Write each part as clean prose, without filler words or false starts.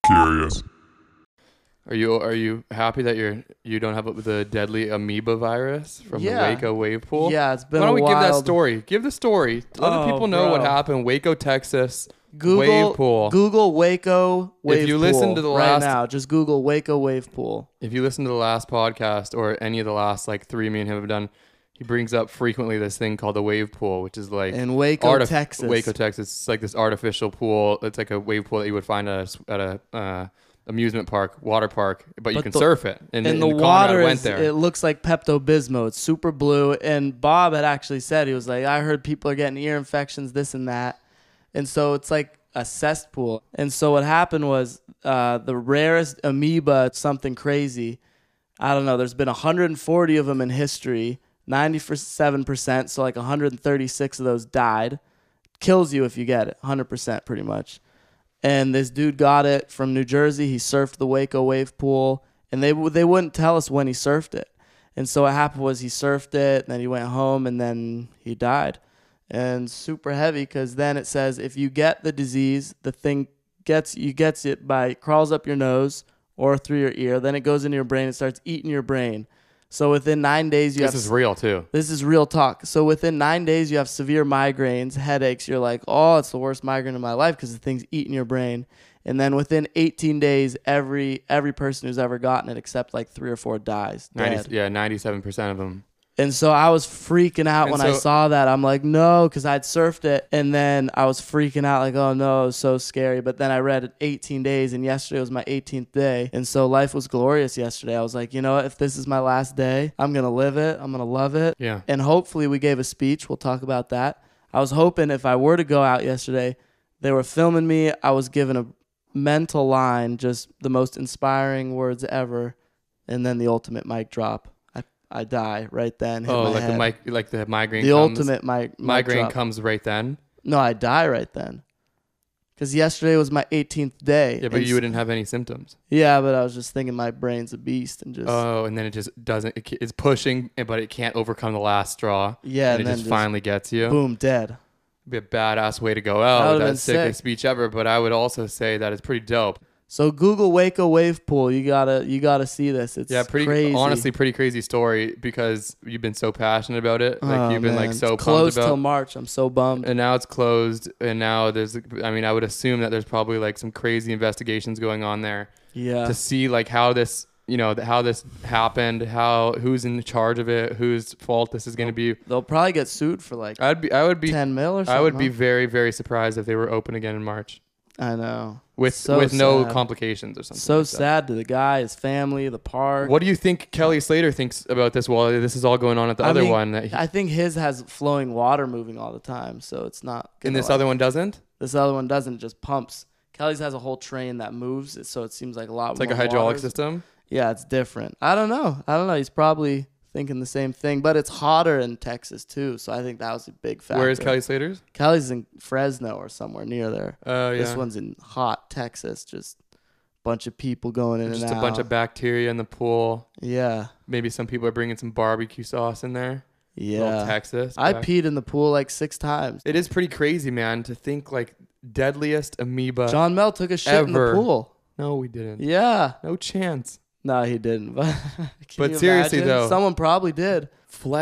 curious. Are you happy that you don't have the deadly amoeba virus from the Waco wave pool? Yeah, it's been Why don't we wild. give that story? Give the story. Let the people know what happened. Waco, Texas. Wave pool. Google Waco wave pool. If you listen to the right last, now, just Google Waco wave pool. If you listen to the last podcast or any of the last like 3 me and him have done, he brings up frequently this thing called the wave pool, which is like in Waco, Texas. Waco, Texas. It's like this artificial pool. It's like a wave pool that you would find at a amusement park, water park, but you can surf it. And the water it looks like Pepto-Bismol. It's super blue. And Bob had actually said, he was like, I heard people are getting ear infections, this and that. And so it's like a cesspool. And so what happened was the rarest amoeba, something crazy. I don't know. There's been 140 of them in history, 97%. So like 136 of those died. Kills you if you get it, 100% pretty much. And this dude got it from New Jersey. He surfed the Waco wave pool, and they wouldn't tell us when he surfed it. And so what happened was he surfed it, and then he went home, and then he died. And super heavy, because then it says if you get the disease, the thing gets it by crawls up your nose or through your ear. Then it goes into your brain and starts eating your brain. So within 9 days, This is real too. This is real talk. So within 9 days, you have severe migraines, headaches. You're like, oh, it's the worst migraine of my life because the thing's eating your brain. And then within 18 days, every person who's ever gotten it, except like 3 or 4, dies. 97% of them. And so I was freaking out when I saw that. I'm like, no, because I'd surfed it. And then I was freaking out like, oh, no, it was so scary. But then I read it 18 days, and yesterday was my 18th day. And so life was glorious yesterday. I was like, you know what? If this is my last day, I'm going to live it. I'm going to love it. Yeah. And hopefully we gave a speech. We'll talk about that. I was hoping if I were to go out yesterday, they were filming me. I was given a mental line, just the most inspiring words ever. And then the ultimate mic drop. I die right then. Hit my head. The migraine. The comes, ultimate migraine drop. comes right then. No, I die right then. Because yesterday was my 18th day. Yeah, but you didn't have any symptoms. Yeah, but I was just thinking my brain's a beast and just. Oh, and then it just doesn't. It's pushing, but it can't overcome the last straw. Yeah, and it just finally gets you. Boom, dead. It'd be a badass way to go out. That's the sickest speech ever. But I would also say that it's pretty dope. So Google Waco wave pool. You gotta see this. It's crazy. Honestly, pretty crazy story because you've been so passionate about it. Like you've been like so pumped closed about. Till March. I'm so bummed. And now it's closed. And now there's. I mean, I would assume that there's probably like some crazy investigations going on there. Yeah. To see like how this, how this happened, who's in charge of it, whose fault this is going to be. They'll probably get sued for like. I would be 10 mil or something. I would be very, very surprised if they were open again in March. I know. With no complications or something. So sad to the guy, his family, the park. What do you think Kelly Slater thinks about this while this is all going on at the other one? I think his has flowing water moving all the time, so it's not. And this other one doesn't? This other one doesn't, just pumps. Kelly's has a whole train that moves, so it seems like a lot more. It's like a hydraulic system? Yeah, it's different. I don't know. He's probably thinking the same thing, but it's hotter in Texas too, so I think that was a big factor. Where is Kelly Slater's? Kelly's in Fresno or somewhere near there. Oh, yeah. This one's in hot Texas, just a bunch of people going in and out. Just a bunch of bacteria in the pool. Yeah. Maybe some people are bringing some barbecue sauce in there. Yeah. Texas. I peed in the pool like 6 times. It is pretty crazy, man, to think like deadliest amoeba John Mel took a shit in the pool. No, we didn't. Yeah. No chance. No, he didn't. But seriously, though. Someone probably did.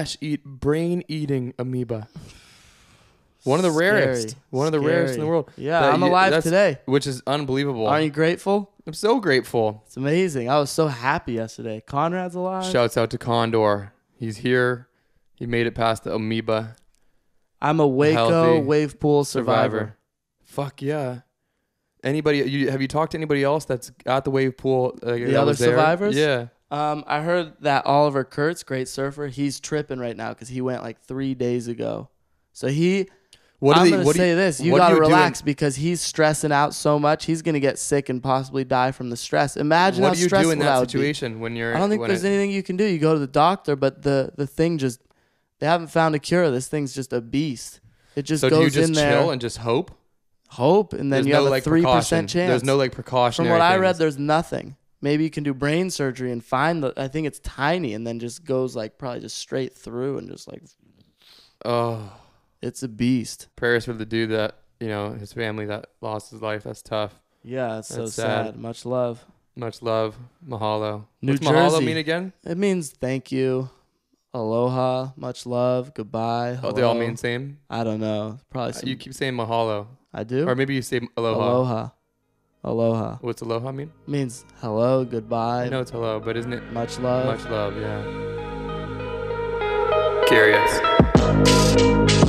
Brain-eating amoeba. One of the rarest. One of the rarest in the world. Yeah, I'm alive today. Which is unbelievable. Aren't you grateful? I'm so grateful. It's amazing. I was so happy yesterday. Conrad's alive. Shouts out to Condor. He's here. He made it past the amoeba. I'm a Waco wave pool survivor. Fuck yeah. Anybody? Have you talked to anybody else that's at the wave pool? The other survivors? Yeah. I heard that Oliver Kurtz, great surfer, he's tripping right now because he went like 3 days ago. So I'm going to say this. You got to relax because he's stressing out so much. He's going to get sick and possibly die from the stress. Imagine how stressful that would be. What do you do in that situation when you're... I don't think there's anything you can do. You go to the doctor, but the thing just... They haven't found a cure. This thing's just a beast. It just goes in there. So do you just chill and just hope? Hope, and then you have a 3% chance. There's no like precautionary From what I things. read, there's nothing. Maybe you can do brain surgery and find I think it's tiny and then just goes like probably just straight through and just like... Oh... It's a beast. Prayers for the dude that, his family that lost his life. That's tough. Yeah, it's so sad. Much love. Much love. Mahalo. What's mahalo mean again? It means thank you. Aloha. Much love. Goodbye. Hello. Oh, they all mean same? I don't know. Probably you keep saying mahalo. I do? Or maybe you say aloha. Aloha. Aloha. What's aloha mean? It means hello, goodbye. I know it's hello, but isn't it? Much love. Much love, yeah. Curious.